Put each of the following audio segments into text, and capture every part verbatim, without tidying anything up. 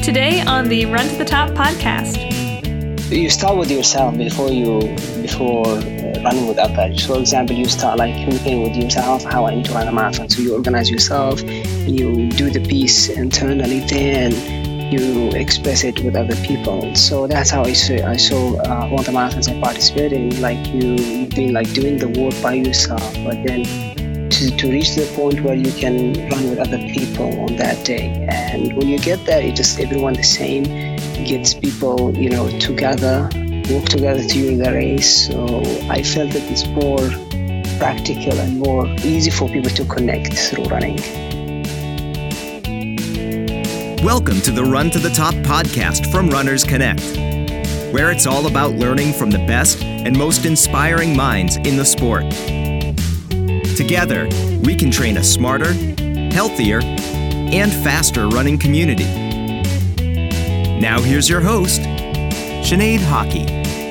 Today on the Run to the Top podcast. You start with yourself before you before uh, running with others. For example, you start like communicating with yourself, how I need to run a marathon. So you organize yourself, you do the piece internally, then you express it with other people. So that's how I saw I saw uh, all the marathons I participated. Like you, you've been like doing the work by yourself, but then to, to reach the point where you can run with other people on that day. And when you get there, it just everyone the same, gets people, you know, together, work together during the race. So I felt that it's more practical and more easy for people to connect through running. Welcome to the Run to the Top podcast from Runners Connect, where it's all about learning from the best and most inspiring minds in the sport. Together, we can train a smarter, healthier, and faster running community. Now here's your host, Sinead Hockey.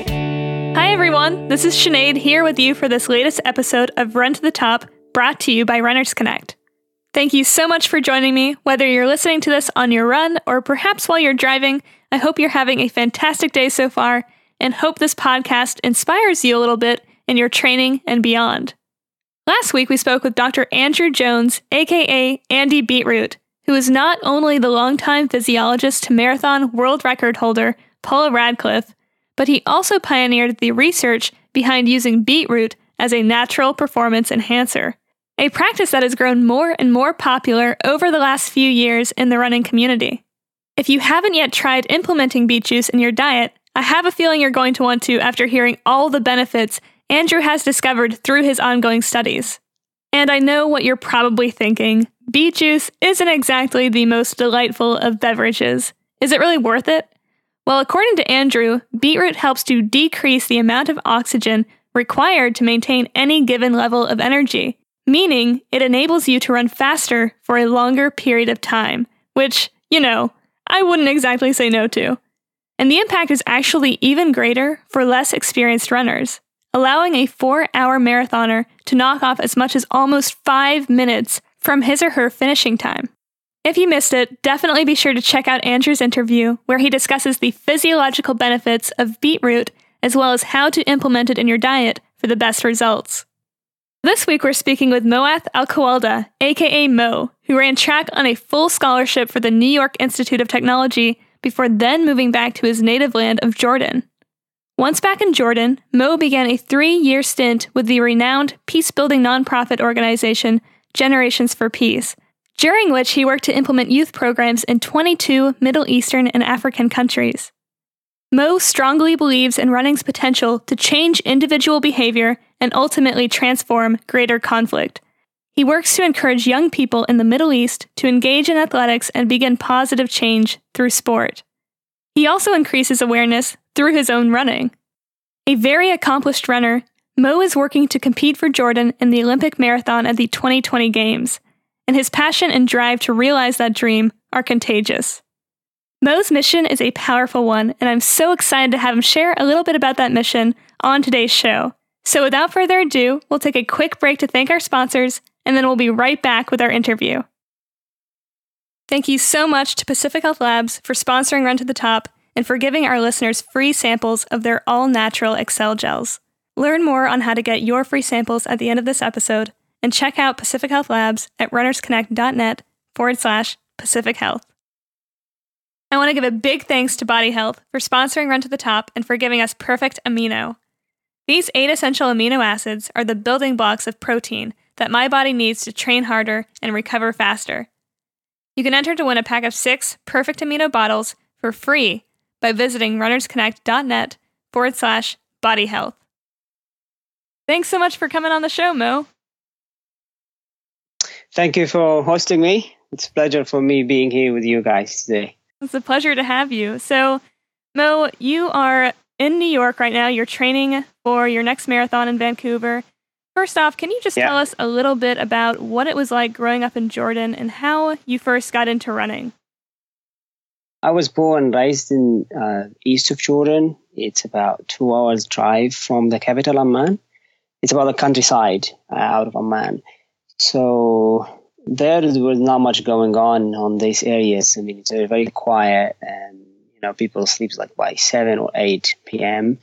Hi everyone, this is Sinead here with you for this latest episode of Run to the Top, brought to you by Runners Connect. Thank you so much for joining me, whether you're listening to this on your run or perhaps while you're driving. I hope you're having a fantastic day so far and hope this podcast inspires you a little bit in your training and beyond. Last week, we spoke with Doctor Andrew Jones, aka Andy Beetroot, who is not only the longtime physiologist to marathon world record holder Paula Radcliffe, but he also pioneered the research behind using beetroot as a natural performance enhancer, a practice that has grown more and more popular over the last few years in the running community. If you haven't yet tried implementing beet juice in your diet, I have a feeling you're going to want to after hearing all the benefits Andrew has discovered through his ongoing studies. And I know what you're probably thinking. Beet juice isn't exactly the most delightful of beverages. Is it really worth it? Well, according to Andrew, beetroot helps to decrease the amount of oxygen required to maintain any given level of energy, meaning it enables you to run faster for a longer period of time, which, you know, I wouldn't exactly say no to. And the impact is actually even greater for less experienced runners, allowing a four-hour marathoner to knock off as much as almost five minutes from his or her finishing time. If you missed it, definitely be sure to check out Andrew's interview, where he discusses the physiological benefits of beetroot, as well as how to implement it in your diet for the best results. This week, we're speaking with Moath Al-Kawalda, aka Mo, who ran track on a full scholarship for the New York Institute of Technology before then moving back to his native land of Jordan. Once back in Jordan, Mo began a three-year stint with the renowned peace-building nonprofit organization Generations for Peace, during which he worked to implement youth programs in twenty-two Middle Eastern and African countries. Mo strongly believes in running's potential to change individual behavior and ultimately transform greater conflict. He works to encourage young people in the Middle East to engage in athletics and begin positive change through sport. He also increases awareness through his own running. A very accomplished runner, Mo is working to compete for Jordan in the Olympic marathon at the twenty twenty Games, and his passion and drive to realize that dream are contagious. Mo's mission is a powerful one, and I'm so excited to have him share a little bit about that mission on today's show. So without further ado, we'll take a quick break to thank our sponsors, and then we'll be right back with our interview. Thank you so much to Pacific Health Labs for sponsoring Run to the Top and for giving our listeners free samples of their all-natural Excel gels. Learn more on how to get your free samples at the end of this episode, and check out Pacific Health Labs at runnersconnect.net forward slash Pacific Health. I want to give a big thanks to Body Health for sponsoring Run to the Top and for giving us Perfect Amino. These eight essential amino acids are the building blocks of protein that my body needs to train harder and recover faster. You can enter to win a pack of six Perfect Amino bottles for free by visiting runnersconnect.net forward slash body health. Thanks so much for coming on the show, Mo. Thank you for hosting me. It's a pleasure for me being here with you guys today. It's a pleasure to have you. So, Mo, you are in New York right now. You're training for your next marathon in Vancouver. First off, can you just yeah. tell us a little bit about what it was like growing up in Jordan and how you first got into running? I was born and raised in uh, east of Jordan. It's about two hours drive from the capital, Amman. It's about the countryside uh, out of Amman. So there was not much going on on these areas. I mean, it's very quiet, and you know, people sleep like by seven or eight p.m.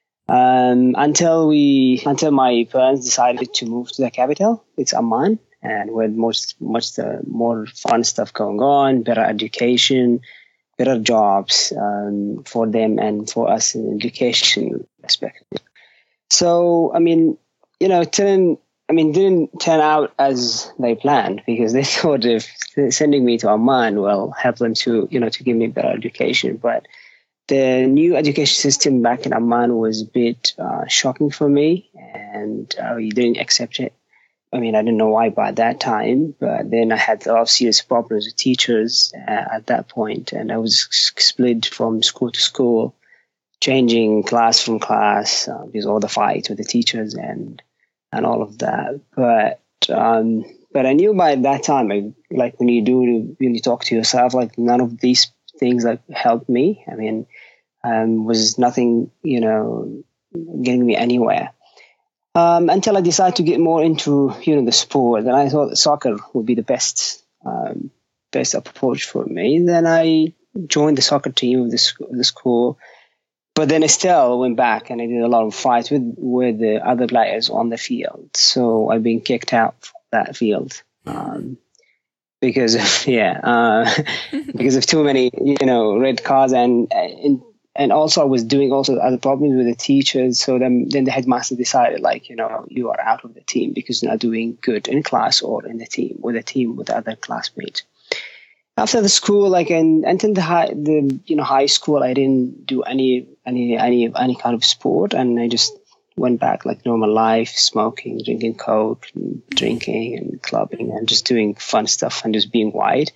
Um, until we, until my parents decided to move to the capital. It's Amman, and with much, much the more fun stuff going on, better education, better jobs um, for them and for us in education perspective. So, I mean, you know, it didn't, I mean, didn't turn out as they planned, because they thought if sending me to Amman will help them to, you know, to give me better education. But the new education system back in Amman was a bit uh, shocking for me, and I didn't accept it. I mean, I didn't know why by that time, but then I had a lot of serious problems with teachers uh, at that point, and I was split from school to school, changing class from class uh, because of all the fights with the teachers and and all of that. But um, but I knew by that time, I, like when you do when you talk to yourself, like none of these things like helped me. I mean, um, was nothing, you know, getting me anywhere. Um, until I decided to get more into, you know, the sport, and I thought soccer would be the best, um, best approach for me. Then I joined the soccer team of the, sc- the school, but then I still went back and I did a lot of fights with, with the other players on the field. So I've been kicked out from that field, um, because of, yeah, uh, because of too many, you know, red cards, and, and And also I was doing also other problems with the teachers. So then, then the headmaster decided, like, you know, you are out of the team because you're not doing good in class or in the team, with a team with other classmates. After the school, like, and until the high, the, you know, high school, I didn't do any, any, any, any kind of sport. And I just went back like normal life, smoking, drinking Coke, and drinking and clubbing and just doing fun stuff and just being white.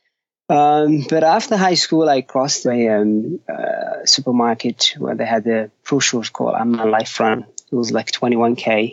Um, but after high school, I crossed a um, uh, supermarket where they had a brochure called Amman Life Run. It was like twenty-one K.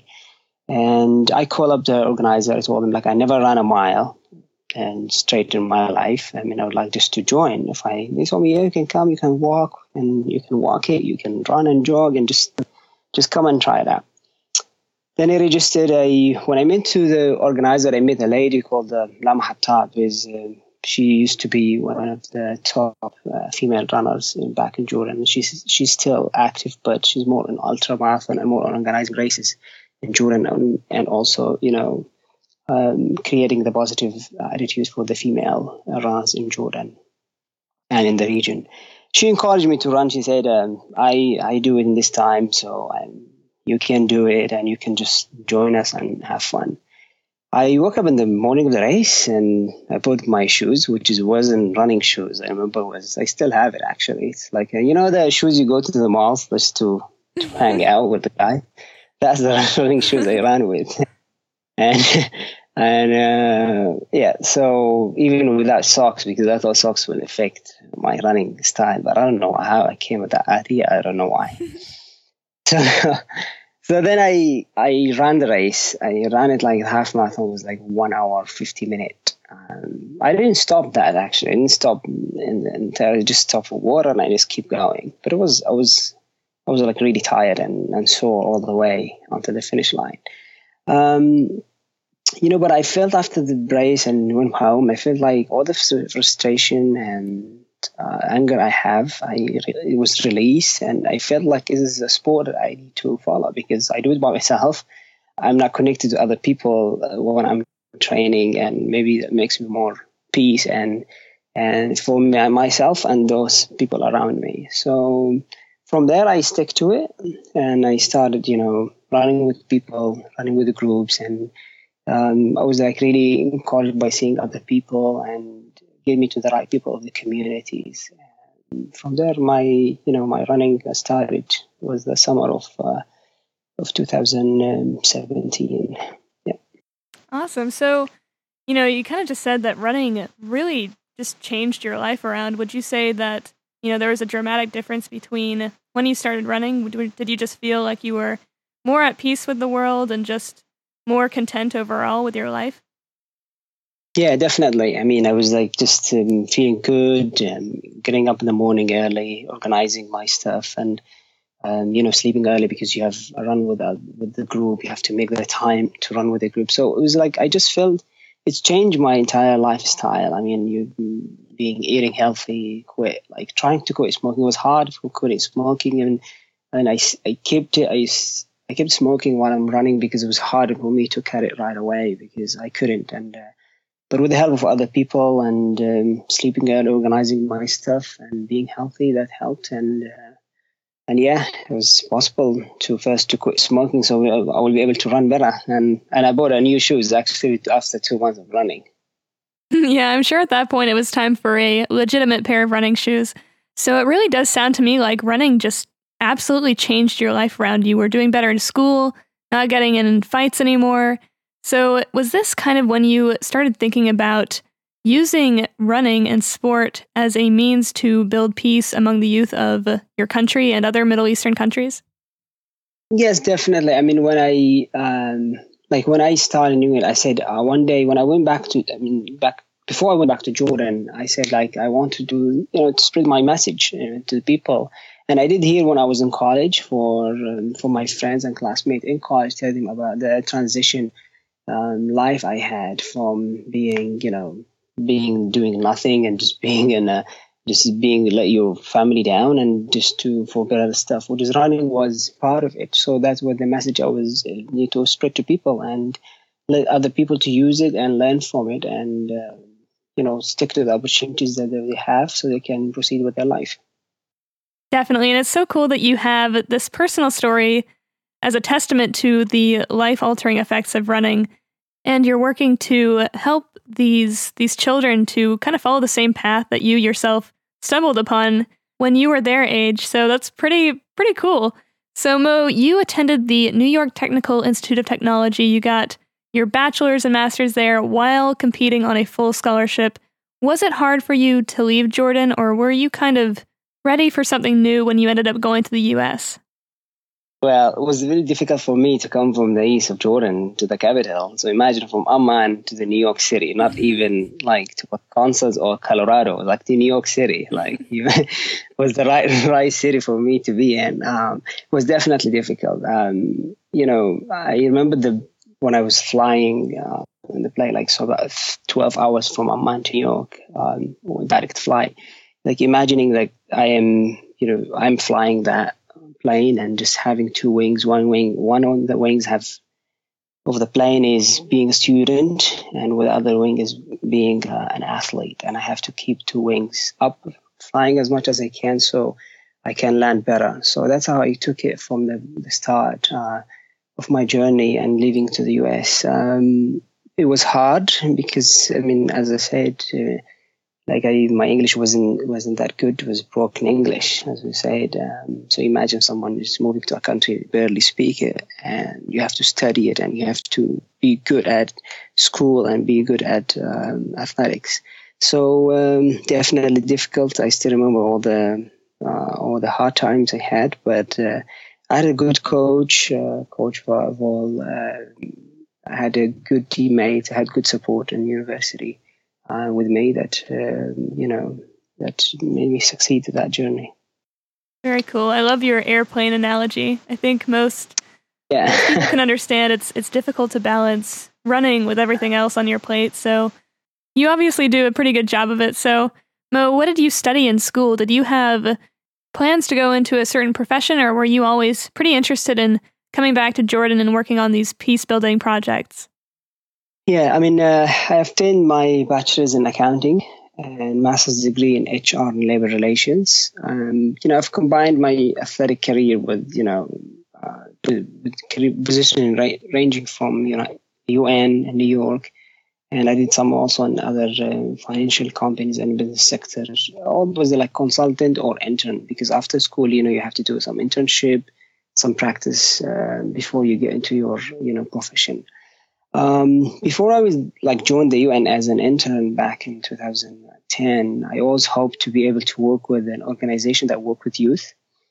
And I called up the organizer. I told him, like, I never ran a mile and straight in my life. I mean, I would like just to join. If I, they told me, yeah, you can come, you can walk, and you can walk it, you can run and jog, and just, just come and try it out. Then I registered a, when I met to the organizer, I met a lady called uh, Lama Hattab. Is uh, She used to be one of the top uh, female runners in, back in Jordan. She's she's still active, but she's more in ultra marathon and more on organizing races in Jordan, and, and also, you know, um, creating the positive attitudes for the female runners in Jordan and in the region. She encouraged me to run. She said, um, I, I do it in this time, so I'm, you can do it, and you can just join us and have fun. I woke up in the morning of the race and I put my shoes, which is wasn't running shoes. I remember was I still have it actually. It's like, you know, the shoes you go to the mall just to, to hang out with the guy. That's the running shoes I ran with. And and uh, yeah, so even without socks, because I thought socks will affect my running style, but I don't know how I came with that idea. I don't know why. So. So then I I ran the race. I ran it like half marathon was like one hour fifty minutes. Um, I didn't stop that actually. I didn't stop until I just stopped for water, and I just keep going. But it was I was I was like really tired and, and sore all the way onto the finish line. Um, you know, but I felt after the race and went home, I felt like all the frustration and Uh, anger I have, I it was released, and I felt like this is a sport that I need to follow because I do it by myself. I'm not connected to other people uh, when I'm training, and maybe that makes me more peace and and for me, myself and those people around me. So from there, I stick to it, and I started, you know, running with people, running with the groups, and um, I was like really encouraged by seeing other people and get me to the right people of the communities. And from there, my you know my running started. It was the summer of uh, of two thousand seventeen. Yeah. Awesome. So, you know, you kind of just said that running really just changed your life around. Would you say that, you know, there was a dramatic difference between when you started running? Did you just feel like you were more at peace with the world and just more content overall with your life? Yeah, definitely. I mean, I was like just um, feeling good, and getting up in the morning early, organizing my stuff, and um, you know, sleeping early because you have a run with a, with the group. You have to make the time to run with the group. So it was like I just felt it's changed my entire lifestyle. I mean, you being eating healthy, quit like trying to quit smoking. It was hard for quitting smoking, and and I, I kept it. I, I kept smoking while I'm running because it was hard for me to cut it right away because I couldn't. And uh, but with the help of other people and um, sleeping out, organizing my stuff, and being healthy, that helped. And uh, and yeah, it was possible to first to quit smoking, so I will be able to run better. And and I bought a new shoes actually after two months of running. Yeah, I'm sure at that point it was time for a legitimate pair of running shoes. So it really does sound to me like running just absolutely changed your life around. You were doing better in school, not getting in fights anymore. So was this kind of when you started thinking about using running and sport as a means to build peace among the youth of your country and other Middle Eastern countries? Yes, definitely. I mean, when I... Um Like when I started doing it, I said uh, one day when I went back to, I mean, back before I went back to Jordan, I said like I want to do, you know, to spread my message you know, to the people. And I did hear when I was in college for um, for my friends and classmates in college, tell them about the transition um, life I had from being, you know, being doing nothing and just being in a just being let your family down and just to forget other stuff. Which is running was part of it. So that's what the message I was uh, need to spread to people and let other people to use it and learn from it and uh, you know stick to the opportunities that they have so they can proceed with their life. Definitely, and it's so cool that you have this personal story as a testament to the life-altering effects of running, and you're working to help these these children to kind of follow the same path that you yourself stumbled upon when you were their age. So that's pretty pretty cool. So Mo, you attended the New York Technical Institute of Technology. You got your bachelor's and master's there while competing on a full scholarship. Was it hard for you to leave Jordan, or were you kind of ready for something new when you ended up going to the U S? Well, it was really difficult for me to come from the east of Jordan to the capital. So imagine from Amman to the New York City, not even like to Kansas or Colorado, like to New York City. Like it was the right right city for me to be in. Um, it was definitely difficult. Um, you know, I remember the when I was flying uh, in the plane, like so about twelve hours from Amman to New York, um, direct flight. Like imagining like I am, you know, I'm flying that plane and just having two wings, one wing, one of the wings have of the plane is being a student and with the other wing is being uh, an athlete. And I have to keep two wings up, flying as much as I can so I can land better. So that's how I took it from the, the start uh, of my journey and leaving to the U S. Um, it was hard because, I mean, as I said, uh, Like I, my English wasn't wasn't that good. It was broken English, as we said. Um, so imagine someone is moving to a country, barely speak it, and you have to study it, and you have to be good at school and be good at um, athletics. So um, definitely difficult. I still remember all the uh, all the hard times I had, but uh, I had a good coach, uh, Coach Vol. Uh, I had a good teammate. I had good support in university. Uh, with me that, uh, you know, that made me succeed to that journey. Very cool. I love your airplane analogy. I think most yeah. people can understand it's it's difficult to balance running with everything else on your plate. So you obviously do a pretty good job of it. So Mo, what did you study in school? Did you have plans to go into a certain profession, or were you always pretty interested in coming back to Jordan and working on these peace building projects? Yeah, I mean, uh, I obtained my bachelor's in accounting and master's degree in H R and labor relations. Um, you know, I've combined my athletic career with, you know, uh, with career positioning right, ranging from, you know, U N and New York. And I did some also in other uh, financial companies and business sectors. All was like consultant or intern, because after school, you know, you have to do some internship, some practice uh, before you get into your, you know, profession. Um, before I was like joined the U N as an intern back in two thousand ten, I always hoped to be able to work with an organization that work with youth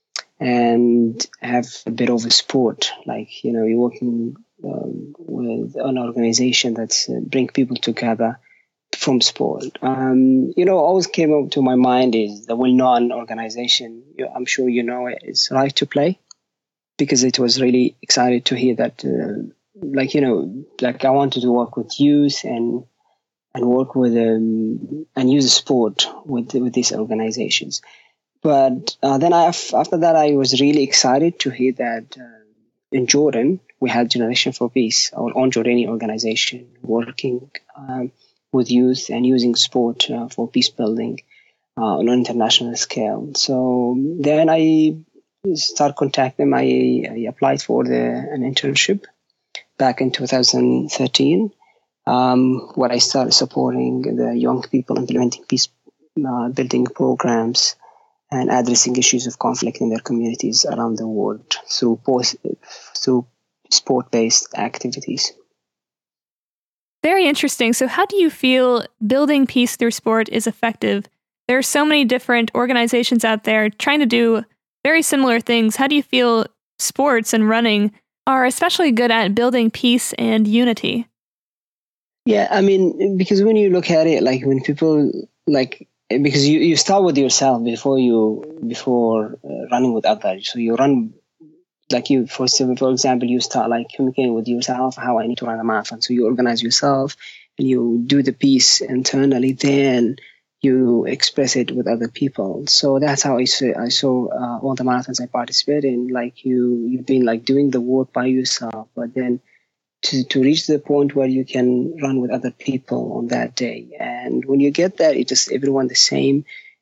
and have a bit of a sport, like, you know, you're working um, with an organization that's uh, bring people together from sport. Um, you know, always came up to my mind is the well-known organization. I'm sure you know it is Right to Play, because it was really excited to hear that. Uh, Like, you know, like I wanted to work with youth and and work with um, and use sport with with these organizations. But uh, then I, after that, I was really excited to hear that uh, in Jordan we had Generation for Peace, our own Jordanian organization, working um, with youth and using sport uh, for peace building uh, on an international scale. So then I started contacting them. I, I applied for the, an internship back in two thousand thirteen, um, where I started supporting the young people implementing peace uh, building programs and addressing issues of conflict in their communities around the world through post, through sport-based activities. Very interesting. So how do you feel building peace through sport is effective? There are so many different organizations out there trying to do very similar things. How do you feel sports and running are especially good at building peace and unity? Yeah, I mean, because when you look at it, like when people like, because you, you start with yourself before you before uh, running with others. So you run like you for for example, you start like communicating with yourself how I need to run a marathon. So you organize yourself and you do the piece internally. Then you express it with other people. So that's how I saw I saw uh, all the marathons I participated in. Like you you've been like doing the work by yourself, but then to, to reach the point where you can run with other people on that day. And when you get there, it just everyone the same,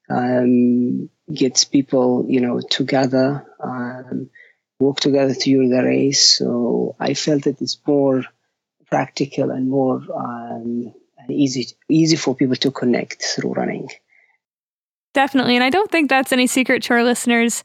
um, gets people, you know, together, um, work together through the race. So I felt that it's more practical and more um, easy, easy for people to connect through running. Definitely. And I don't think that's any secret to our listeners.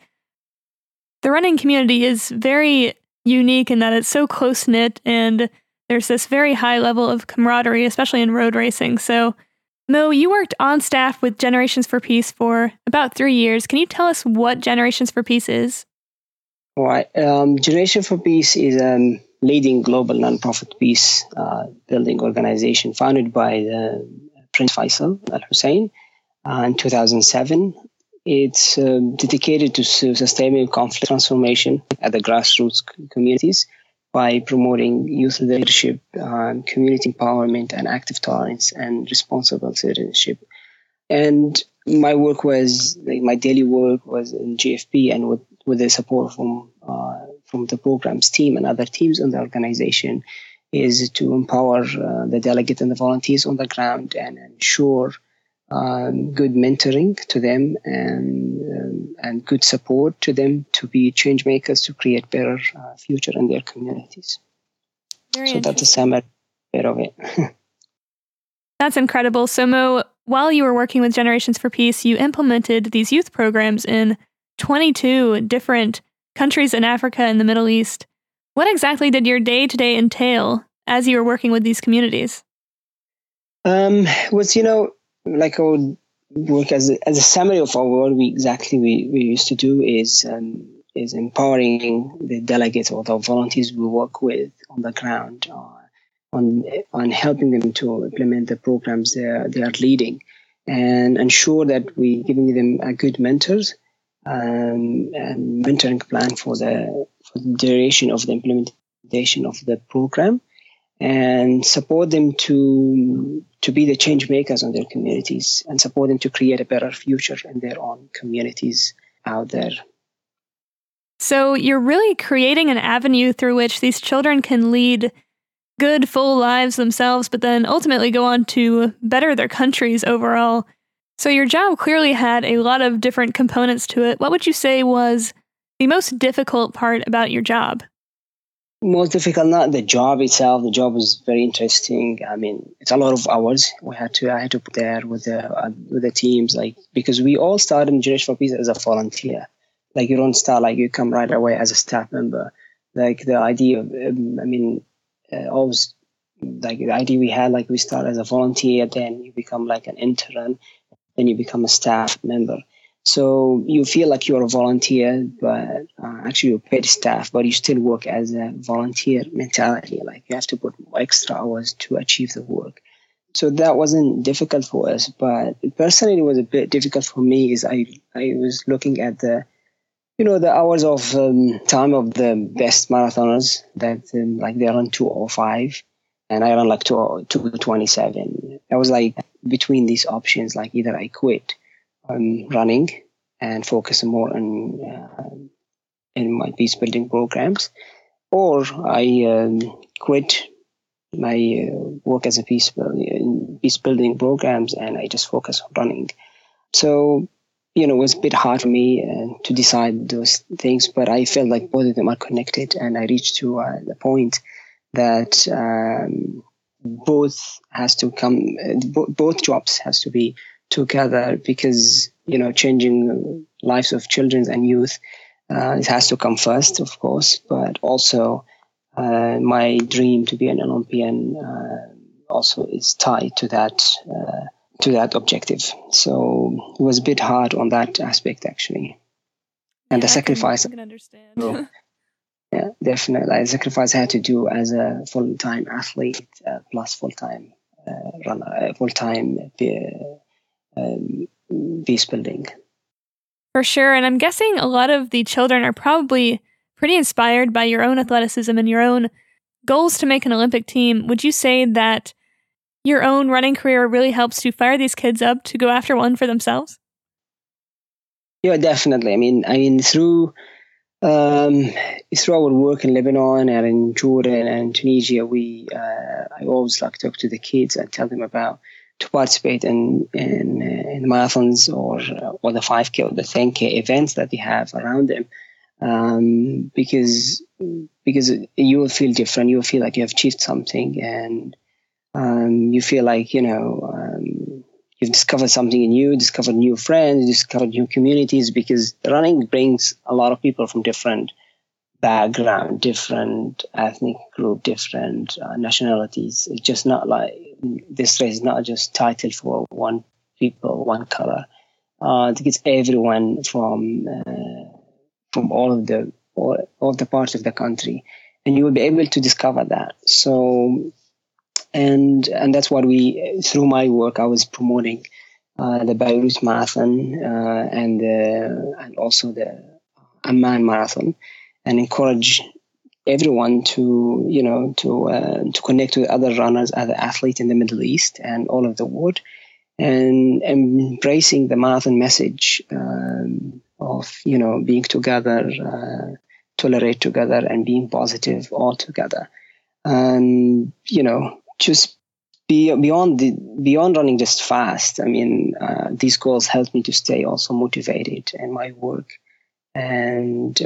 The running community is very unique in that it's so close-knit and there's this very high level of camaraderie, especially in road racing. So, Mo, you worked on staff with Generations for Peace for about three years. Can you tell us what Generations for Peace is? All right. Um, Generation for Peace is a leading global nonprofit peace uh, building organization founded by the Prince Faisal Al Hussein uh, in two thousand seven. It's uh, dedicated to sustaining conflict transformation at the grassroots communities by promoting youth leadership, uh, community empowerment, and active tolerance and responsible citizenship. And my work was, like, my daily work was in G F P, and with, with the support from uh, from the programs team and other teams in the organization, is to empower uh, the delegate and the volunteers on the ground and ensure Um, good mentoring to them and um, and good support to them to be change makers to create better uh, future in their communities. Very so that's a summary bit of it. That's incredible. So Mo, while you were working with Generations for Peace, you implemented these youth programs in twenty-two different countries in Africa and the Middle East. What exactly did your day-to-day entail as you were working with these communities? Um, was you know. Like I would work as a, as a summary of our what we exactly we, we used to do is um, is empowering the delegates or the volunteers we work with on the ground uh, on on helping them to implement the programs they are, they are leading, and ensure that we giving them a good mentors um, and mentoring plan for the for the duration of the implementation of the program, and support them to to be the change makers on their communities and support them to create a better future in their own communities out there. So you're really creating an avenue through which these children can lead good, full lives themselves, but then ultimately go on to better their countries overall. So your job clearly had a lot of different components to it. What would you say was the most difficult part about your job? Most difficult, not the job itself. The job was very interesting. I mean, it's a lot of hours. We had to, I had to put there with the uh, with the teams, like because we all started in Generation for Peace as a volunteer. Like you don't start like you come right away as a staff member. Like the idea, of, um, I mean, uh, always like the idea we had, like we start as a volunteer, then you become like an intern, then you become a staff member. So you feel like you're a volunteer, but uh, actually you're paid staff, but you still work as a volunteer mentality. Like you have to put extra hours to achieve the work. So that wasn't difficult for us, but personally it was a bit difficult for me. Is I I was looking at the, you know, the hours of um, time of the best marathoners that um, like they run two oh five, and I ran like two twenty-seven. I was like between these options, like either I quit um, running and focus more on uh, in my peace building programs, or I um, quit my uh, work as a peace building, peace building programs, and I just focus on running. So, you know, it was a bit hard for me uh, to decide those things, but I felt like both of them are connected, and I reached to uh, the point that um, both has to come, uh, bo- both jobs has to be together, because, you know, changing lives of children and youth, uh, it has to come first, of course, but also uh, my dream to be an Olympian uh, also is tied to that uh, to that objective. So it was a bit hard on that aspect, actually. And yeah, the sacrifice. I can, I can understand. So, yeah, definitely. The sacrifice I had to do as a full-time athlete uh, plus full-time uh, runner, uh, full-time uh, um, peace building. For sure. And I'm guessing a lot of the children are probably pretty inspired by your own athleticism and your own goals to make an Olympic team. Would you say that your own running career really helps to fire these kids up to go after one for themselves? Yeah, definitely. I mean, I mean, through um, through our work in Lebanon and in Jordan and Tunisia, we uh, I always like to talk to the kids and tell them about to participate in in, in marathons or or the five K or the ten K events that they have around them, um, because because you will feel different. You will feel like you have achieved something, and um, you feel like, you know, um, you've discovered something new, discovered new friends, discovered new communities, because running brings a lot of people from different background, different ethnic group, different uh, nationalities. It's just not like this race is not just titled for one people, one color. Uh, it gets everyone from uh, from all of the all, all the parts of the country, and you will be able to discover that. So, and and that's what we, through my work, I was promoting uh, the Beirut Marathon uh, and uh, and also the Amman Marathon, and encourage everyone to, you know, to uh, to connect with other runners, other athletes in the Middle East and all of the world, and, and embracing the marathon message um, of, you know, being together, uh, tolerate together, and being positive all together. And, you know, just be beyond the beyond running just fast. I mean, uh, these goals help me to stay also motivated in my work, and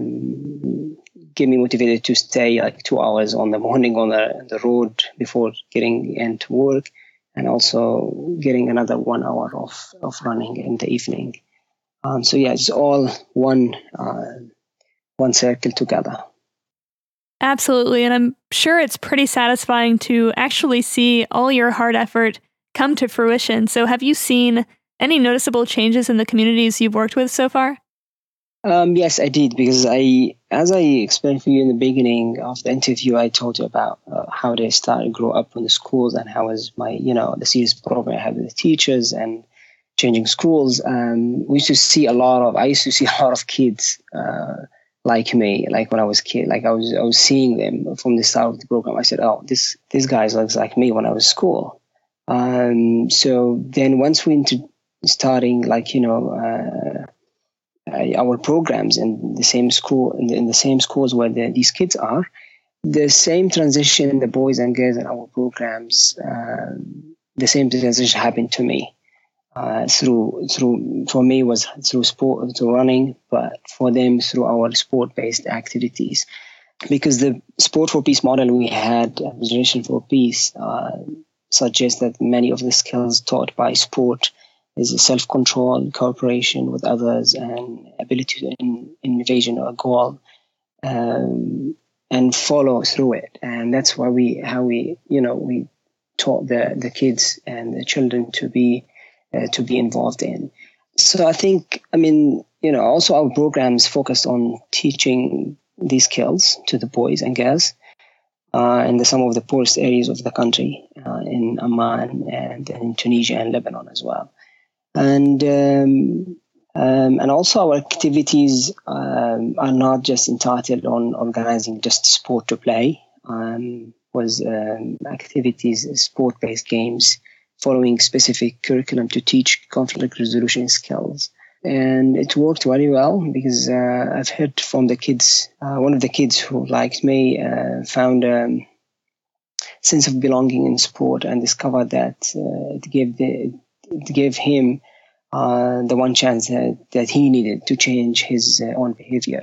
um, get me motivated to stay like two hours on the morning on the, the road before getting into work, and also getting another one hour of, of running in the evening. Um, so yeah, it's all one uh, one circle together. Absolutely. And I'm sure it's pretty satisfying to actually see all your hard effort come to fruition. So have you seen any noticeable changes in the communities you've worked with so far? Um, yes, I did, because I, as I explained for you in the beginning of the interview, I told you about uh, how they started grow up in the schools, and how was my, you know, the serious program I had with the teachers and changing schools. Um, we used to see a lot of, I used to see a lot of kids uh, like me, like when I was a kid, like I was, I was seeing them from the start of the program. I said, oh, this, this guy looks like me when I was in school. Um, so then once we into starting, like, you know, uh, Uh, our programs in the same school, in the, in the same schools where the, these kids are, the same transition, the boys and girls in our programs, uh, the same transition happened to me. Uh, through, through, for me was through sport, through running, but for them through our sport-based activities. Because the Sport for Peace model we had, uh, Generation for Peace, uh, suggests that many of the skills taught by sport is self-control, cooperation with others, and ability to in, envision a goal um, and follow through it. And that's why we, how we, you know, we taught the, the kids and the children to be uh, to be involved in. So I think, I mean, you know, also our programs focused on teaching these skills to the boys and girls uh, in the, some of the poorest areas of the country, uh, in Amman and in Tunisia and Lebanon as well. And um, um, and also our activities um, are not just entitled on organizing just sport to play. Um, was um, activities, sport-based games, following specific curriculum to teach conflict resolution skills. And it worked very well because uh, I've heard from the kids, uh, one of the kids who liked me uh, found a sense of belonging in sport and discovered that uh, it gave the, it gave him uh, the one chance that, that he needed to change his uh, own behavior.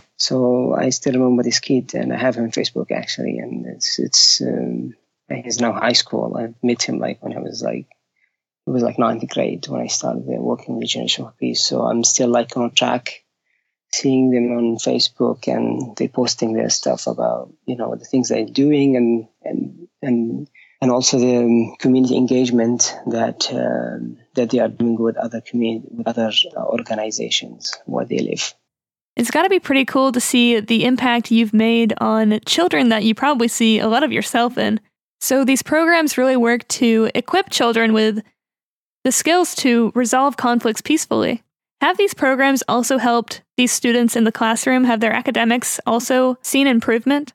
So I still remember this kid, and I have him on Facebook actually, and it's it's um, he's now high school. I met him like when I was like it was like ninth grade when I started working with Generation for Peace. So I'm still like on track, seeing them on Facebook, and they posting their stuff about you know the things they're doing, and and and and also the um, community engagement that um, that they are doing with other community with other uh, organizations where they live. It's got to be pretty cool to see the impact you've made on children that you probably see a lot of yourself in. So these programs really work to equip children with the skills to resolve conflicts peacefully. Have these programs also helped these students in the classroom? Have their academics also seen improvement?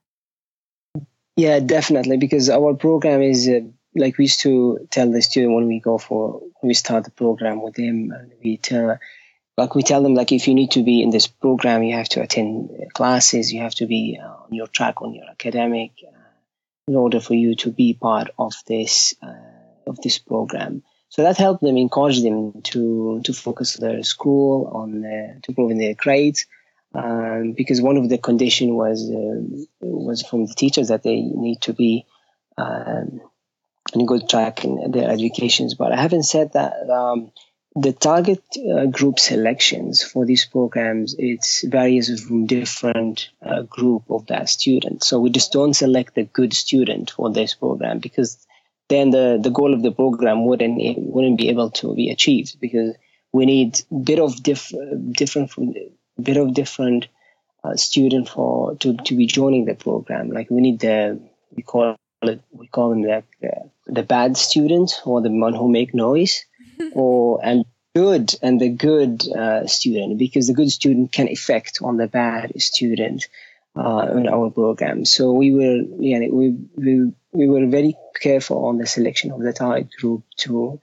Yeah, definitely, because our program is, uh, like we used to tell the student when we go for, when we start the program with them, and we tell Like we tell them, like, if you need to be in this program, you have to attend classes, you have to be uh, on your track, on your academic, uh, in order for you to be part of this uh, of this program. So that helped them, encourage them to to focus on their school, on uh, to improve in their grades, um, because one of the condition was uh, was from the teachers that they need to be um, on a good track in their educations. But having said that, um, the target uh, group selections for these programs, it's varies from different uh, group of that student. So we just don't select the good student for this program, because then the, the goal of the program wouldn't wouldn't be able to be achieved, because we need bit of diff, different from bit of different uh, student for to, to be joining the program. Like we need the we call it we call them like the, the bad student, or the one who make noise. or and good and the good uh, student, because the good student can affect on the bad student uh, in our program. So we were yeah we we we were very careful on the selection of the target group to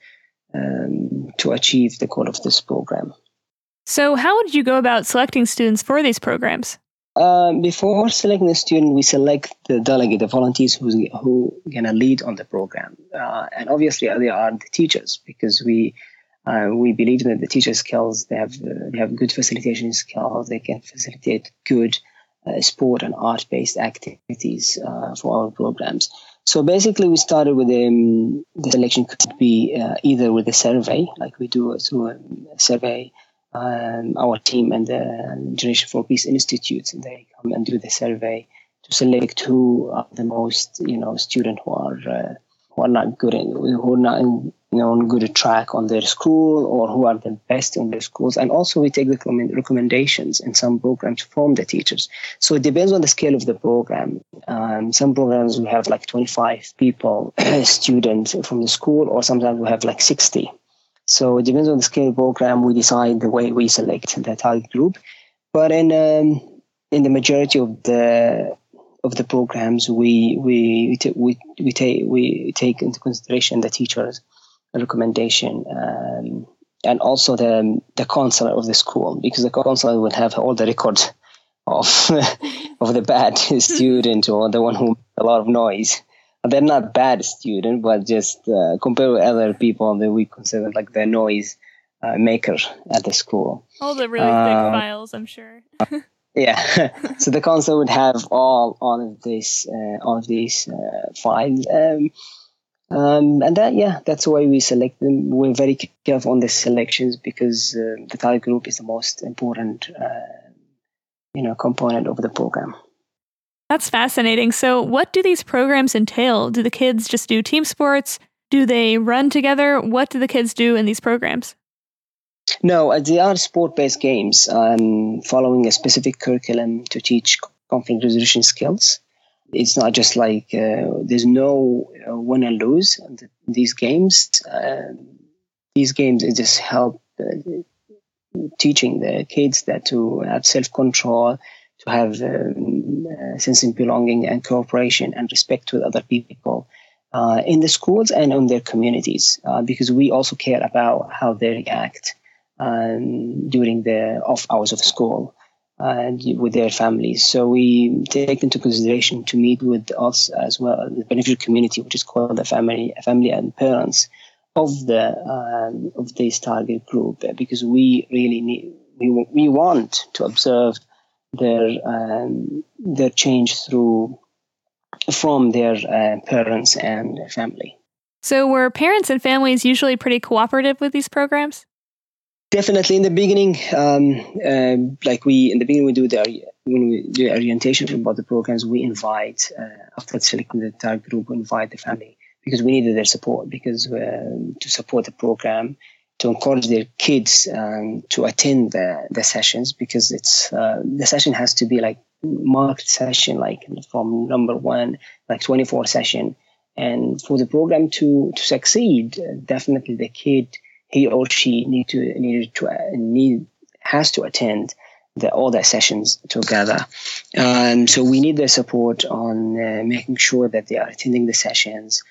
um, to achieve the goal of this program. So how did you go about selecting students for these programs? Um, before selecting the student, we select the delegate, the volunteers who's, who gonna lead on the program, uh, and obviously they are the teachers, because we uh, we believe that the teacher skills, they have uh, they have good facilitation skills, they can facilitate good uh, sport and art based activities uh, for our programs. So basically, we started with um, the selection could be uh, either with a survey, like we do through a survey. Um, our team and the Generation for Peace Institute, they come and do the survey to select who are the most, you know, students who are uh, who are not good, in, who are not in, you know, on good track on their school, or who are the best in their schools. And also we take the recommendations in some programs from the teachers. So it depends on the scale of the program. Um, some programs we have like twenty-five people, students from the school, or sometimes we have like sixty. So it depends on the scale program. We decide the way we select the target group, but in um, in the majority of the of the programs, we we t- we we take we take into consideration the teacher's recommendation um, and also the the counselor of the school, because the counselor will have all the records of of the bad student or the one who makes a lot of noise. They're not bad students, but just uh, compared with other people that we consider like the noise uh, maker at the school. All the really uh, thick files, I'm sure. Yeah, so the counselor would have all all of this, uh, all of these uh, files, um, um, and that yeah, that's why we select them. We're very careful on the selections, because uh, the target group is the most important, uh, you know, component of the program. That's fascinating. So what do these programs entail? Do the kids just do team sports? Do they run together? What do the kids do in these programs? No, they are sport-based games, um, following a specific curriculum to teach conflict resolution skills. It's not just like uh, there's no uh, win and lose in these games. Uh, these games it just help uh, teaching the kids that to have self-control, to to have um, a sense of belonging and cooperation and respect with other people uh, in the schools and in their communities, uh, because we also care about how they react um, during the off hours of school and with their families. So we take into consideration to meet with us as well, the beneficial community, which is called the family, family and parents of the um, of this target group, because we really need we we want to observe their um, their change through from their uh, parents and family. So were parents and families usually pretty cooperative with these programs? Definitely in the beginning, um, uh, like we in the beginning we do the when we do orientation about the programs, we invite uh, after selecting the target group, we invite the family because we needed their support because uh, to support the program, to encourage their kids um, to attend the, the sessions, because it's uh, the session has to be like marked session, like from number one, like twenty-four session, and for the program to to succeed, uh, definitely the kid, he or she need to need to uh, need has to attend the, all the sessions together. Um, so we need their support on uh, making sure that they are attending the sessions,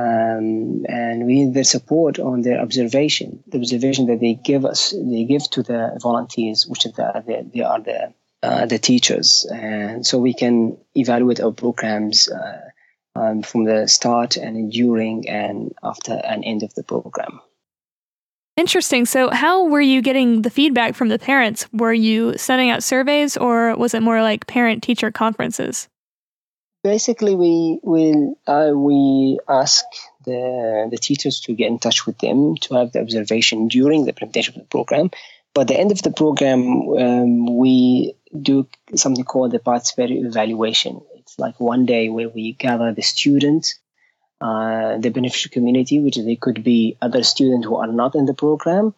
um, and we need their support on their observation, the observation that they give us, they give to the volunteers, which are the, the, they are the uh, the teachers, and so we can evaluate our programs uh, um, from the start and during and after and end of the program. Interesting. So how were you getting the feedback from the parents? Were you sending out surveys, or was it more like parent-teacher conferences? Basically, we we uh, we ask the the teachers to get in touch with them to have the observation during the implementation of the program. But at the end of the program, um, we do something called the participatory evaluation. It's like one day where we gather the students, Uh, the beneficial community, which they could be other students who are not in the program,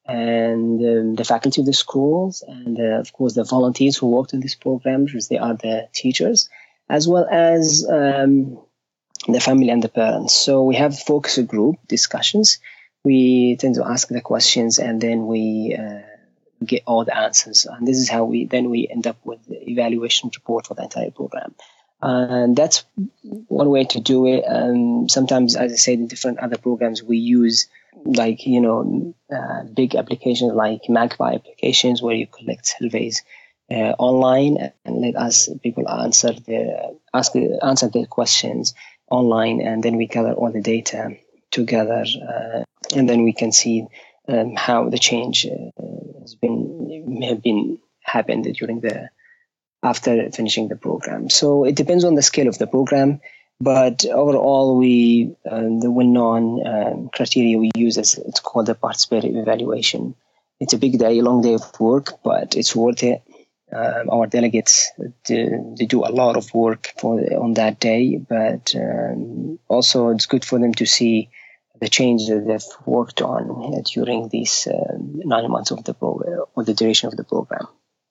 and um, the faculty of the schools, and uh, of course the volunteers who worked in this program, because they are the teachers, as well as um, the family and the parents. So we have focus group discussions. We tend to ask the questions, and then we uh, get all the answers. And this is how we then we end up with the evaluation report for the entire program. And that's one way to do it. Um, sometimes, as I said, in different other programs, we use like, you know, uh, big applications like Magpie applications where you collect surveys uh, online and let us people answer their ask answer their questions online, and then we gather all the data together, uh, and then we can see um, how the change uh, has been have been happened during the after finishing the program. So it depends on the scale of the program, but overall, we uh, the well-known um, criteria we use is it's called the participatory evaluation. It's a big day, a long day of work, but it's worth it. Um, our delegates do, they do a lot of work for on that day, but um, also it's good for them to see the change that they've worked on uh, during these uh, nine months of the program or the duration of the program.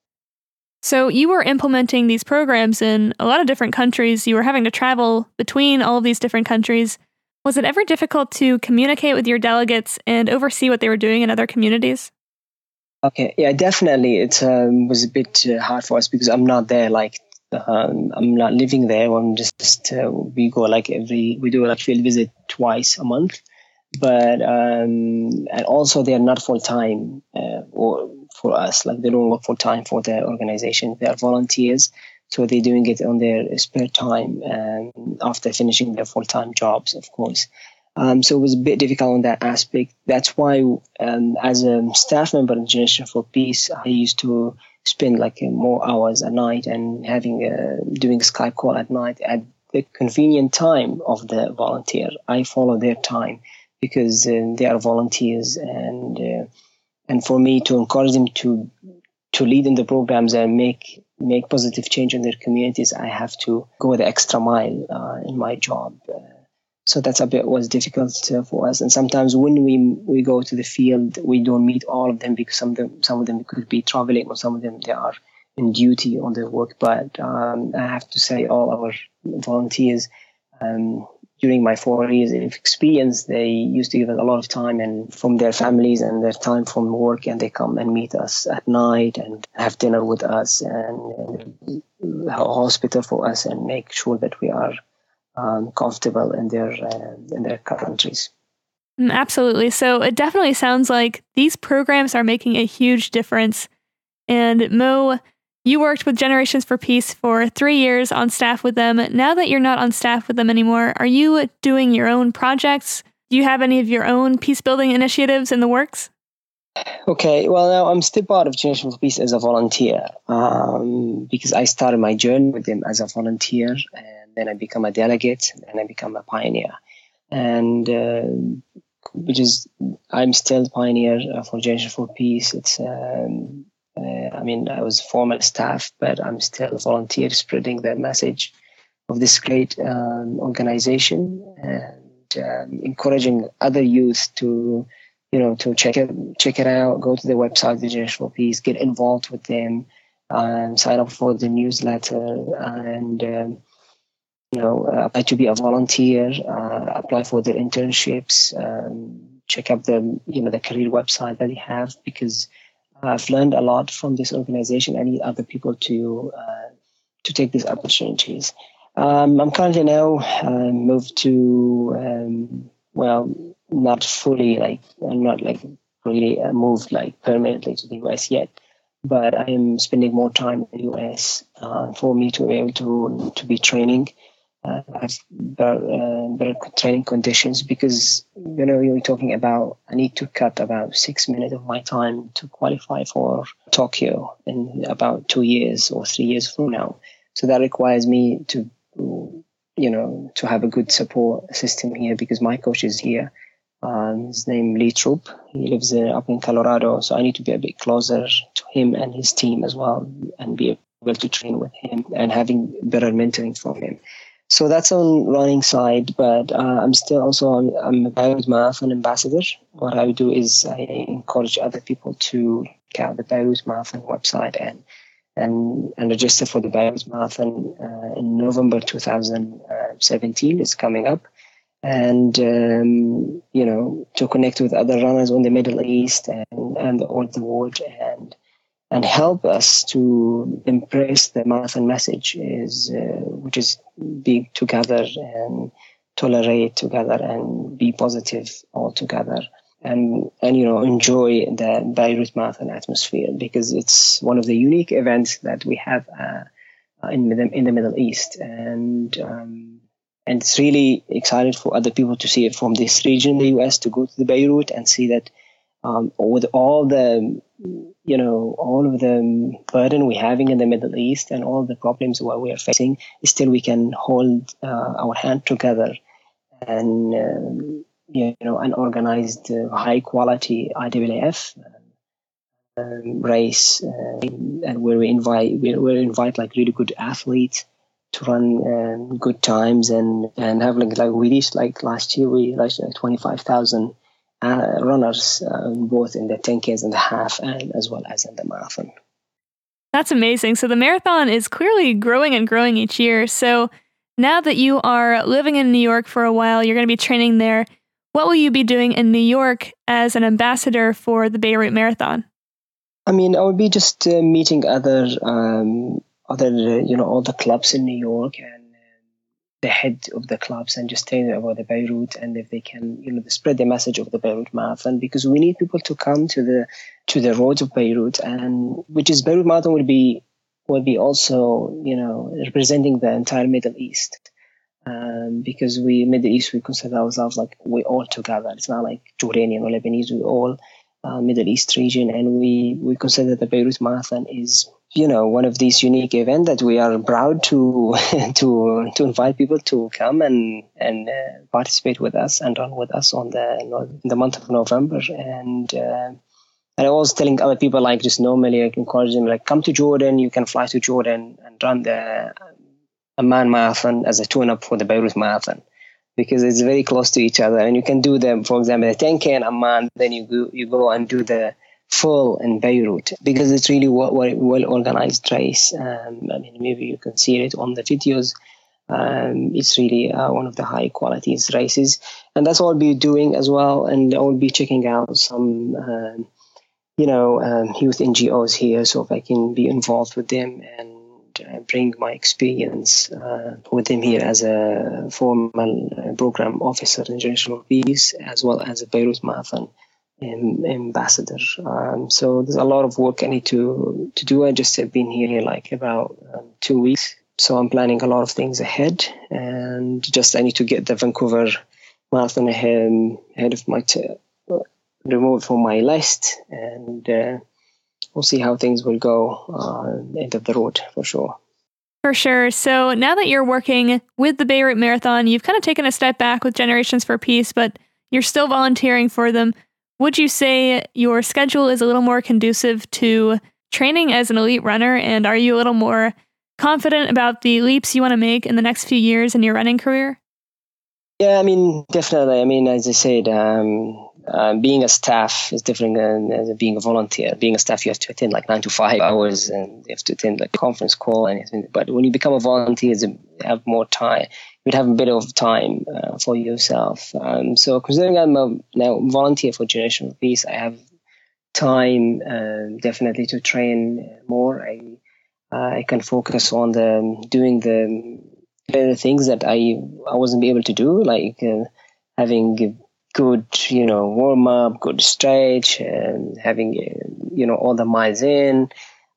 So you were implementing these programs in a lot of different countries. You were having to travel between all of these different countries. Was it ever difficult to communicate with your delegates and oversee what they were doing in other communities? Okay, yeah, definitely. It um, was a bit uh, hard for us because I'm not there. Like, um, I'm not living there. I'm just uh, we go like every we do like field visit twice a month, but um, and also they are not full time uh, or. For us, like they don't work full time for the organization. They are volunteers, so they're doing it on their spare time um, after finishing their full time jobs, of course. Um, so it was a bit difficult on that aspect. That's why, um, as a staff member in Generation for Peace, I used to spend like uh, more hours a night and having uh, doing a Skype call at night at the convenient time of the volunteer. I follow their time because uh, they are volunteers, and uh, and for me to encourage them to to lead in the programs and make make positive change in their communities, I have to go the extra mile uh, in my job. Uh, so that's a bit was difficult uh, for us. And sometimes when we we go to the field, we don't meet all of them because some of them some of them could be traveling, or some of them they are in duty on their work. But um, I have to say, all our volunteers, um, during my four years of experience, they used to give us a lot of time and from their families and their time from work, and they come and meet us at night and have dinner with us and, and a hospital for us and make sure that we are um, comfortable in their uh, in their countries. Absolutely. So it definitely sounds like these programs are making a huge difference. And Mo, you worked with Generations for Peace for three years on staff with them. Now that you're not on staff with them anymore, are you doing your own projects? Do you have any of your own peace building initiatives in the works? Okay, well, now I'm still part of Generations for Peace as a volunteer um, because I started my journey with them as a volunteer, and then I become a delegate, and I become a pioneer. And uh, which is, I'm still pioneer for Generations for Peace. It's, um, uh, I mean, I was former staff, but I'm still a volunteer spreading the message of this great um, organization and um, encouraging other youth to, you know, to check it, check it out, go to the website, the Generations for Peace, get involved with them, um, sign up for the newsletter, and um, you know, uh, apply to be a volunteer, uh, apply for their internships, um, check out the, you know, the career website that they have, because I've learned a lot from this organization. I need other people to uh, to take these opportunities. Um, I'm currently now uh, moved to, um, well, not fully, like, I'm not like really uh, moved like permanently to the U S yet, but I am spending more time in the U S uh, for me to be able to to be training. Uh, have better, uh, better training conditions, because, you know, you're talking about, I need to cut about six minutes of my time to qualify for Tokyo in about two years or three years from now. So that requires me to, you know, to have a good support system here, because my coach is here. Um, his name Lee Troop. He lives uh, up in Colorado, so I need to be a bit closer to him and his team as well, and be able to train with him and having better mentoring from him. So that's on running side, but uh, I'm still also, I'm, I'm a Beirut Marathon ambassador. What I do is I encourage other people to check out the Beirut Marathon website and and, and register for the Beirut Marathon uh, in November two thousand seventeen. It's coming up. And, um, you know, to connect with other runners in the Middle East and, and all the world, and and help us to embrace the marathon message, is uh, which is be together and tolerate together and be positive all together, and and you know, enjoy the Beirut Marathon atmosphere, because it's one of the unique events that we have uh, in the in the Middle East, and um, and it's really excited for other people to see it from this region in the U S, to go to the Beirut and see that um, with all the, you know, all of the burden we're having in the Middle East and all the problems what we are facing, still we can hold uh, our hand together and, um, you know, an organized, uh, high quality I W A F um, race, uh, and where we invite, we we invite like really good athletes to run um, good times, and, and have like, like we reached like last year, we reached like twenty-five thousand Uh, runners, uh, both in the ten Ks and the half, and as well as in the marathon. That's amazing. So the marathon is clearly growing and growing each year. So now that you are living in New York for a while, you're going to be training there. What will you be doing in New York as an ambassador for the Beirut Marathon? I mean, I would be just uh, meeting other, um, other, uh, you know, all the clubs in New York, and the head of the clubs, and just telling them about the Beirut, and if they can, you know, spread the message of the Beirut Marathon, because we need people to come to the to the roads of Beirut, and which is Beirut Marathon will be will be also, you know, representing the entire Middle East, um, because we Middle East, we consider ourselves like we all together. It's not like Jordanian or Lebanese, we all uh, Middle East region, and we we consider the Beirut Marathon is, you know, one of these unique events that we are proud to to to invite people to come and and uh, participate with us and run with us on the in the month of November. And uh, and I was telling other people, like, just normally I encourage them, like, come to Jordan. You can fly to Jordan and run the Amman Marathon as a tune-up for the Beirut Marathon, because it's very close to each other, and you can do them, for example, the ten K in Amman, then you go you go and do the full in Beirut, because it's really well, well organized race. Um, I mean, maybe you can see it on the videos. Um, it's really uh, one of the high quality races, and that's what I'll be doing as well. And I'll be checking out some, um, you know, um, youth N G Os here, so if I can be involved with them and uh, bring my experience uh, with them here as a formal uh, program officer in generational peace, as well as a Beirut Marathon um, ambassador. Um, so there's a lot of work I need to to do. I just have been here like about um, two weeks. So I'm planning a lot of things ahead, and just I need to get the Vancouver Marathon ahead, ahead of my t- removed from my list, and uh, we'll see how things will go uh, at the end of the road for sure. For sure. So now that you're working with the Beirut Marathon, you've kind of taken a step back with Generations for Peace, but you're still volunteering for them. Would you say your schedule is a little more conducive to training as an elite runner, and are you a little more confident about the leaps you want to make in the next few years in your running career? Yeah, I mean, definitely. I mean, as I said, um, uh, being a staff is different than being a volunteer. Being a staff, you have to attend like nine to five hours, and you have to attend like a conference call. And but when you become a volunteer, you have more time. You'd have a bit of time uh, for yourself. Um, so considering I'm a now volunteer for Generational Peace, I have time uh, definitely to train more. I I can focus on the doing the, the things that I I wasn't able to do, like uh, having good, you know, warm up, good stretch, and having uh, you know all the miles in,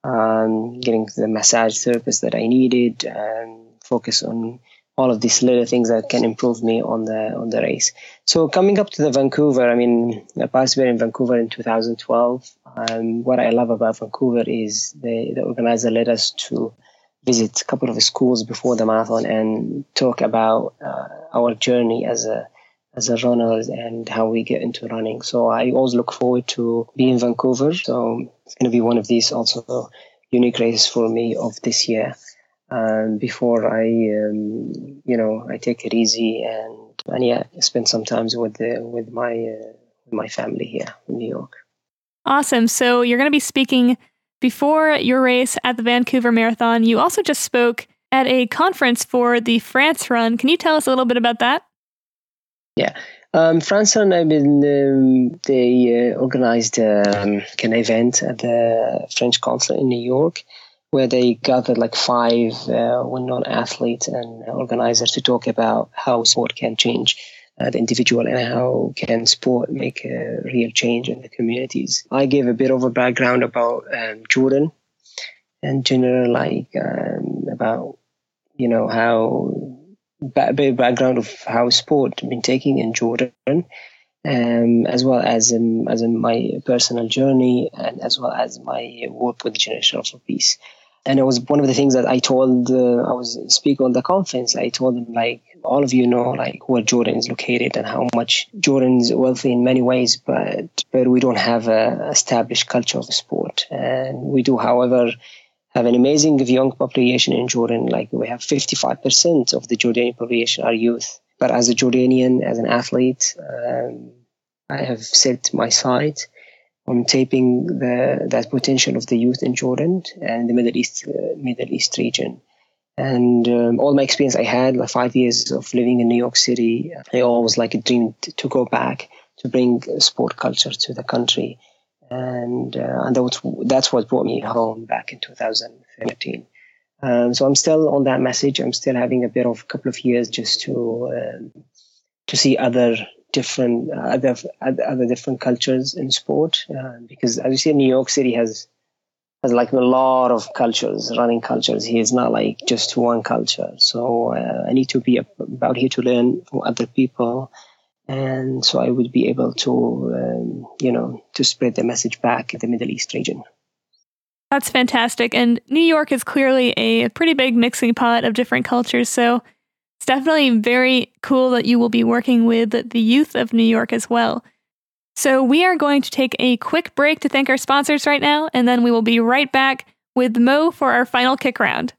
um, getting the massage therapist that I needed, and focus on all of these little things that can improve me on the on the race. So coming up to the Vancouver, I mean, I participated in Vancouver in two thousand twelve. Um, what I love about Vancouver is the, the organizer led us to visit a couple of schools before the marathon and talk about uh, our journey as a as a runners and how we get into running. So I always look forward to being in Vancouver. So it's going to be one of these also unique races for me of this year. Um, before I, um, you know, I take it easy and, and yeah, spend some time with the, with my uh, with my family here in New York. Awesome. So you're going to be speaking before your race at the Vancouver Marathon. You also just spoke at a conference for the France Run. Can you tell us a little bit about that? Yeah. Um, France Run, I've been, um, they uh, organized um, an event at the French consulate in New York, where they gathered like five uh, well-known athletes and organizers to talk about how sport can change uh, the individual and how can sport make a real change in the communities. I gave a bit of a background about um, Jordan in general, like um, about, you know, how a bit of background of how sport has been taking in Jordan, um, as well as um, as in my personal journey and as well as my work with Generations for Peace. And it was one of the things that I told, uh, I was speaking on the conference, I told them, like, all of you know, like, where Jordan is located and how much Jordan is wealthy in many ways, but but we don't have a established culture of sport. And we do, however, have an amazing young population in Jordan. Like, we have fifty-five percent of the Jordanian population are youth. But as a Jordanian, as an athlete, um, I have set my sight on taping the that potential of the youth in Jordan and the Middle East uh, Middle East region. And um, all my experience I had, like five years of living in New York City, I always like dreamed to go back to bring sport culture to the country, and uh, and that's that's what brought me home back in two thousand thirteen. Um, so I'm still on that message. I'm still having a bit of a couple of years just to um, to see other. different uh, other other different cultures in sport, uh, because as you see, New York City has has like a lot of cultures, running cultures. Here is not like just one culture. So uh, I need to be about here to learn from other people, and so I would be able to um, you know to spread the message back in the Middle East region. That's fantastic, and New York is clearly a pretty big mixing pot of different cultures. So it's definitely very cool that you will be working with the youth of New York as well. So we are going to take a quick break to thank our sponsors right now, and then we will be right back with Mo for our final kick round.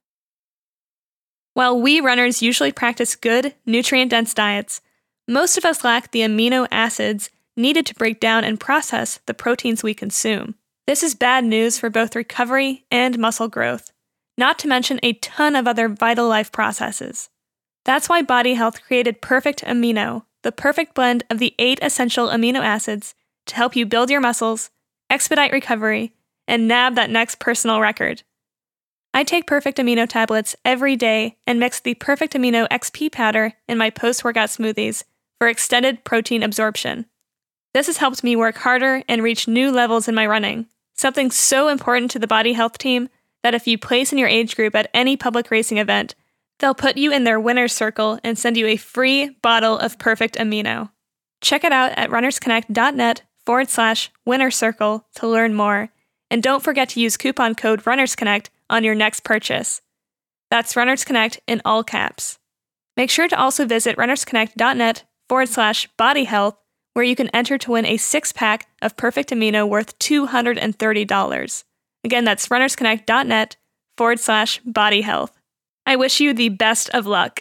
While we runners usually practice good, nutrient-dense diets, most of us lack the amino acids needed to break down and process the proteins we consume. This is bad news for both recovery and muscle growth, not to mention a ton of other vital life processes. That's why Body Health created Perfect Amino, the perfect blend of the eight essential amino acids to help you build your muscles, expedite recovery, and nab that next personal record. I take Perfect Amino tablets every day and mix the Perfect Amino X P powder in my post-workout smoothies for extended protein absorption. This has helped me work harder and reach new levels in my running, something so important to the Body Health team that if you place in your age group at any public racing event, they'll put you in their winner's circle and send you a free bottle of Perfect Amino. Check it out at runnersconnect.net forward slash winner circle to learn more. And don't forget to use coupon code RunnersConnect on your next purchase. That's RunnersConnect in all caps. Make sure to also visit runnersconnect.net forward slash body health, where you can enter to win a six-pack of Perfect Amino worth two hundred thirty dollars. Again, that's runnersconnect.net forward slash body health. I wish you the best of luck.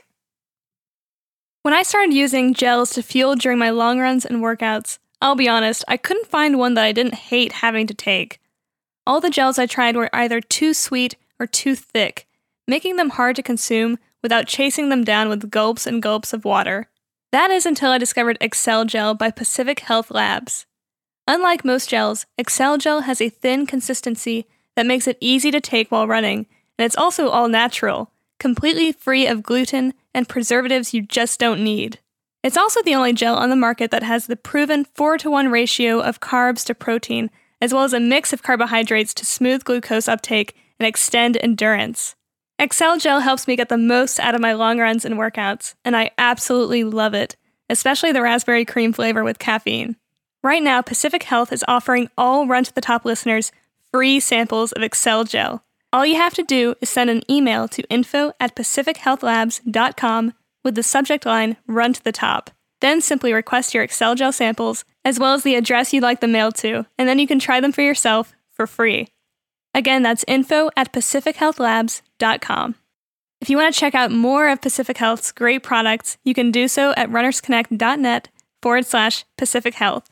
When I started using gels to fuel during my long runs and workouts, I'll be honest, I couldn't find one that I didn't hate having to take. All the gels I tried were either too sweet or too thick, making them hard to consume without chasing them down with gulps and gulps of water. That is until I discovered Excel Gel by Pacific Health Labs. Unlike most gels, Excel Gel has a thin consistency that makes it easy to take while running, and it's also all natural, completely free of gluten and preservatives you just don't need. It's also the only gel on the market that has the proven four to one ratio of carbs to protein, as well as a mix of carbohydrates to smooth glucose uptake and extend endurance. Excel Gel helps me get the most out of my long runs and workouts, and I absolutely love it, especially the raspberry cream flavor with caffeine. Right now, Pacific Health is offering all Run to the Top listeners free samples of Excel Gel. All you have to do is send an email to info at pacific health labs dot com with the subject line Run to the Top. Then simply request your Excel Gel samples, as well as the address you'd like them mailed to, and then you can try them for yourself for free. Again, that's info at pacific health labs dot com. If you want to check out more of Pacific Health's great products, you can do so at runnersconnect.net forward slash Pacific Health.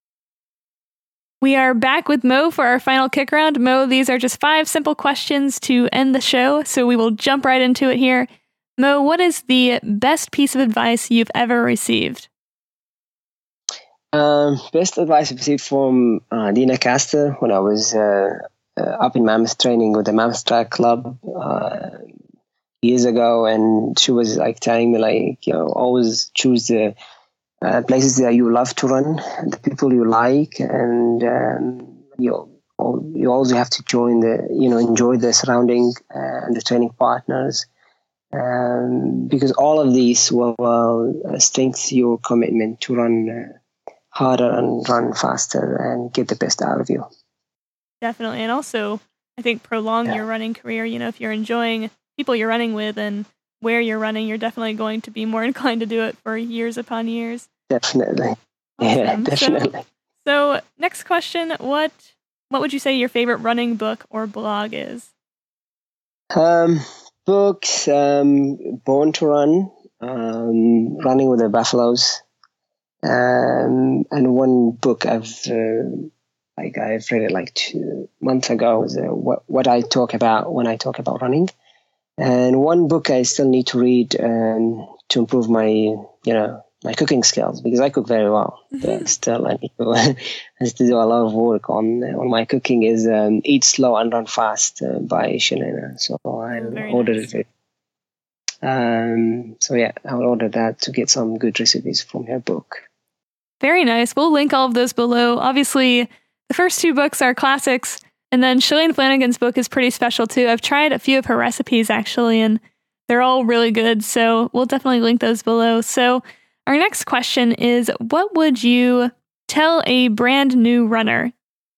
We are back with Mo for our final kick round. Mo, these are just five simple questions to end the show, so we will jump right into it here. Mo, what is the best piece of advice you've ever received? Um, best advice I received from uh, Dina Castor when I was uh, uh, up in Mammoth training with the Mammoth Track Club uh, years ago, and she was like telling me, like, you know, always choose the uh, places that you love to run, the people you like, and um, you you also have to join the you know enjoy the surrounding uh, and the training partners. Um, because all of these will, will uh, strengthen your commitment to run uh, harder and run faster and get the best out of you. Definitely. And also, I think prolong yeah. your running career. You know, if you're enjoying people you're running with and where you're running, you're definitely going to be more inclined to do it for years upon years. Definitely. Awesome. Yeah, definitely. So, so next question, what what would you say your favorite running book or blog is? Um. Books, um, Born to Run, um, Running with the Buffaloes, um, and one book I've uh, like I've read it like two months ago was uh, what what I talk about when I talk about running, and one book I still need to read um, to improve my you know my cooking skills, because I cook very well, mm-hmm. but still I need to, I need to do a lot of work on on my cooking. Is um, Eat Slow and Run Fast uh, by Shanina. So I'll very order nice. it. Um, so yeah, I'll order that to get some good recipes from her book. Very nice. We'll link all of those below. Obviously, the first two books are classics, and then Shalane Flanagan's book is pretty special too. I've tried a few of her recipes actually, and they're all really good. So we'll definitely link those below. So our next question is, what would you tell a brand new runner?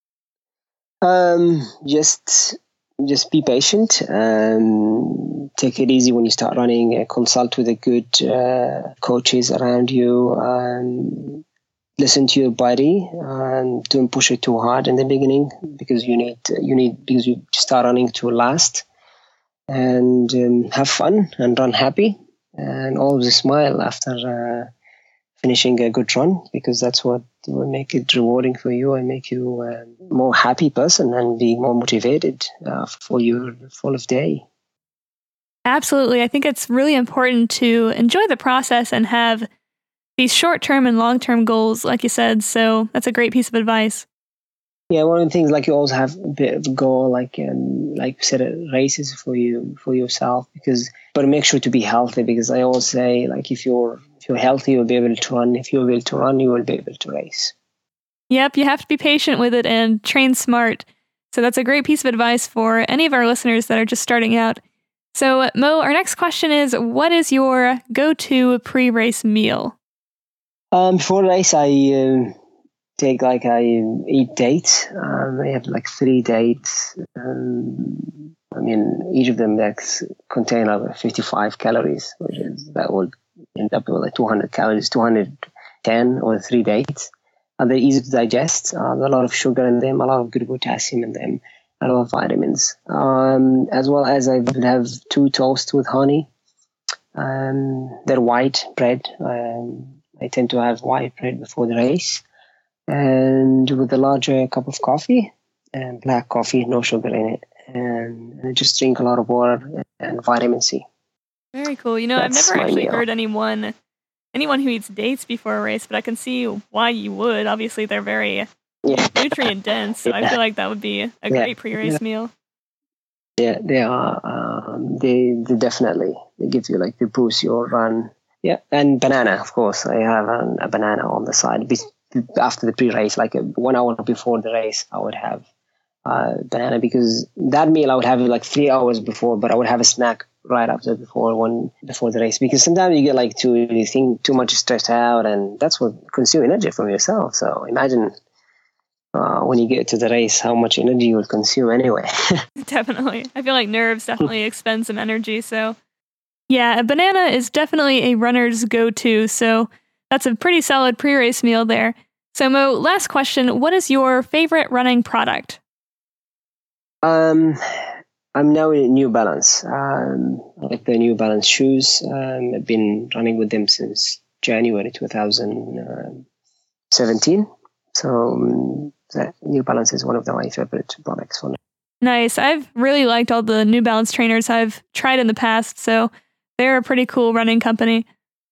Um, just, just be patient. Um, take it easy when you start running. Uh, consult with the good uh, coaches around you. Um, listen to your body. Um, don't push it too hard in the beginning, because you need you need because you start running to last. And um, have fun and run happy, and always smile after. Uh, finishing a good run, because that's what will make it rewarding for you and make you a more happy person and be more motivated uh, for your full of day. Absolutely. I think it's really important to enjoy the process and have these short-term and long-term goals, like you said. So that's a great piece of advice. Yeah, one of the things, like, you also have a bit of a goal, like um, like set a races for you for yourself, because but make sure to be healthy, because I always say, like, if you're if you're healthy, you'll be able to run. If you're able to run, you will be able to race. Yep, you have to be patient with it and train smart. So that's a great piece of advice for any of our listeners that are just starting out. So Mo, our next question is, what is your go-to pre-race meal? Um, before the race, I uh, take like I eat dates. Um, I have like three dates. Um, I mean, each of them like contain like fifty-five calories, which is that would end up with like two hundred calories, two hundred ten or three dates. And they're easy to digest. Uh, a lot of sugar in them, a lot of good potassium in them, a lot of vitamins. Um, as well as I would have two toasts with honey. Um, they're white bread. Um, I tend to have white bread before the race, and with a larger cup of coffee, and black coffee, no sugar in it, and I just drink a lot of water and vitamin C. Very cool. You know, That's I've never actually meal. heard anyone anyone who eats dates before a race, but I can see why you would. Obviously, they're very yeah. nutrient dense, so yeah. I feel like that would be a yeah. great pre-race yeah. meal. Yeah, they are. Um, they, they definitely they give you like they boost your run. Yeah, and banana, of course. I have a, a banana on the side. After the pre-race, like a, one hour before the race, I would have uh, banana, because that meal I would have it like three hours before, but I would have a snack right after before one before the race, because sometimes you get like too you think too much stressed out, and that's what consumes energy from yourself. So imagine uh, when you get to the race, how much energy you will consume anyway. Definitely, I feel like nerves definitely expend some energy. So. Yeah, a banana is definitely a runner's go-to, so that's a pretty solid pre-race meal there. So Mo, last question, what is your favorite running product? Um, I'm now in New Balance. Um, I like the New Balance shoes. Um, I've been running with them since January two thousand seventeen. So um, that New Balance is one of the, my favorite products for me. Nice. I've really liked all the New Balance trainers I've tried in the past, so they're a pretty cool running company.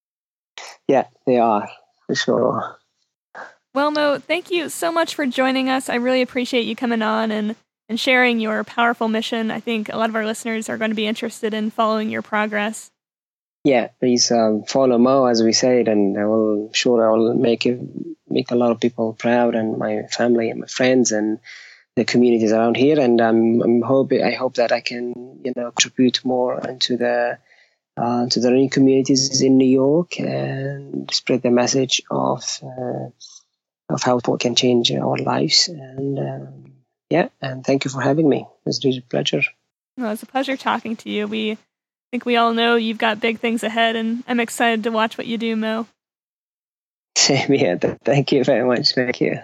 Yeah, they are, for sure. Well, Mo, thank you so much for joining us. I really appreciate you coming on and, and sharing your powerful mission. I think a lot of our listeners are going to be interested in following your progress. Yeah, please um, follow Mo, as we said, and I will sure I will make it, make a lot of people proud, and my family and my friends and the communities around here. And I'm, I'm hoping, I hope that I can, you know, contribute more into the Uh, to the running communities in New York and spread the message of uh, of how sport can change our lives. And um, yeah, and thank you for having me. It was really a pleasure. Well, it's a pleasure talking to you. We I think we all know you've got big things ahead, and I'm excited to watch what you do, Mo. Same here. Thank you very much. Thank you.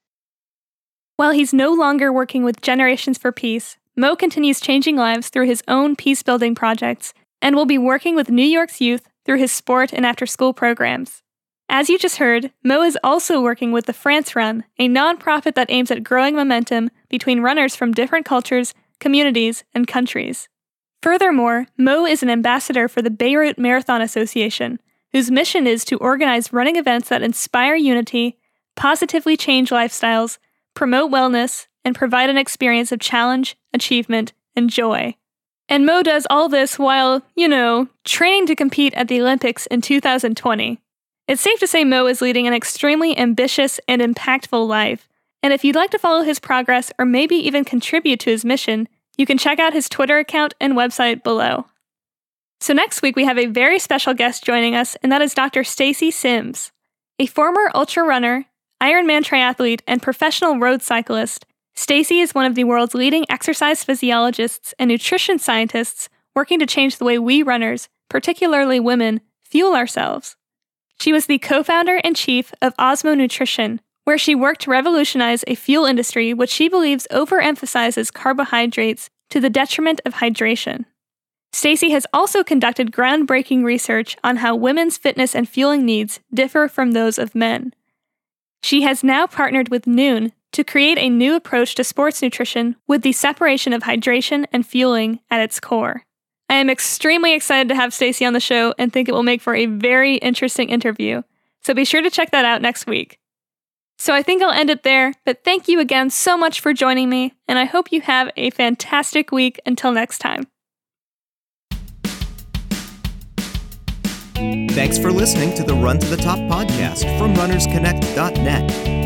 While he's no longer working with Generations for Peace, Mo continues changing lives through his own peace-building projects, and will be working with New York's youth through his sport and after-school programs. As you just heard, Mo is also working with the France Run, a nonprofit that aims at growing momentum between runners from different cultures, communities, and countries. Furthermore, Mo is an ambassador for the Beirut Marathon Association, whose mission is to organize running events that inspire unity, positively change lifestyles, promote wellness, and provide an experience of challenge, achievement, and joy. And Mo does all this while, you know, training to compete at the Olympics in two thousand twenty. It's safe to say Mo is leading an extremely ambitious and impactful life. And if you'd like to follow his progress or maybe even contribute to his mission, you can check out his Twitter account and website below. So next week we have a very special guest joining us, and that is Doctor Stacy Sims. A former ultra runner, Ironman triathlete, and professional road cyclist, Stacy is one of the world's leading exercise physiologists and nutrition scientists working to change the way we runners, particularly women, fuel ourselves. She was the co-founder and chief of Osmo Nutrition, where she worked to revolutionize a fuel industry which she believes overemphasizes carbohydrates to the detriment of hydration. Stacy has also conducted groundbreaking research on how women's fitness and fueling needs differ from those of men. She has now partnered with Noon to create a new approach to sports nutrition with the separation of hydration and fueling at its core. I am extremely excited to have Stacy on the show and think it will make for a very interesting interview. So be sure to check that out next week. So I think I'll end it there, but thank you again so much for joining me, and I hope you have a fantastic week until next time. Thanks for listening to the Run to the Top podcast from runners connect dot net.